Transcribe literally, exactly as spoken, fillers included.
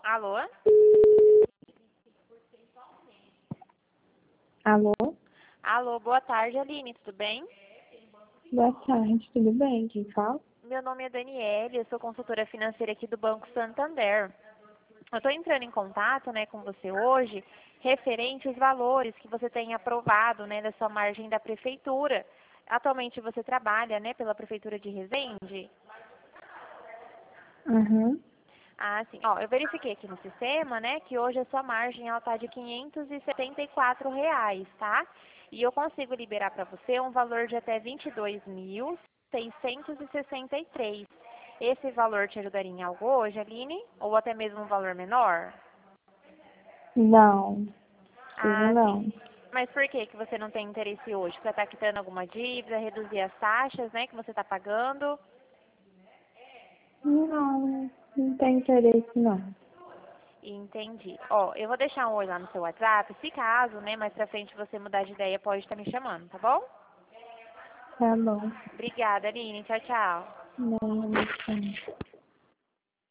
Alô? Alô? Alô, boa tarde, Aline, tudo bem? Boa tarde, tudo bem? Quem fala? Meu nome é Daniele, eu sou consultora financeira aqui do Banco Santander. Eu estou entrando em contato, né, com você hoje, referente aos valores que você tem aprovado, né, da sua margem da prefeitura. Atualmente você trabalha, né, pela prefeitura de Resende? Uhum. Ah, sim. Ó, eu verifiquei aqui no sistema, né, que hoje a sua margem ela tá de quinhentos e setenta e quatro reais, tá? E eu consigo liberar para você um valor de até vinte e dois mil seiscentos e sessenta e três. Esse valor te ajudaria em algo hoje, Aline? Ou até mesmo um valor menor? Não, preciso Ah, sim. não. Mas por que que você não tem interesse hoje? Você está quitando alguma dívida, reduzir as taxas, né, que você está pagando? Não, não tem interesse não. Entendi. Ó, eu vou deixar um oi lá no seu WhatsApp. Se caso, né, mais pra frente você mudar de ideia, pode estar me chamando, tá bom? Tá bom. Obrigada, Aline. Tchau, tchau. Não, não tem.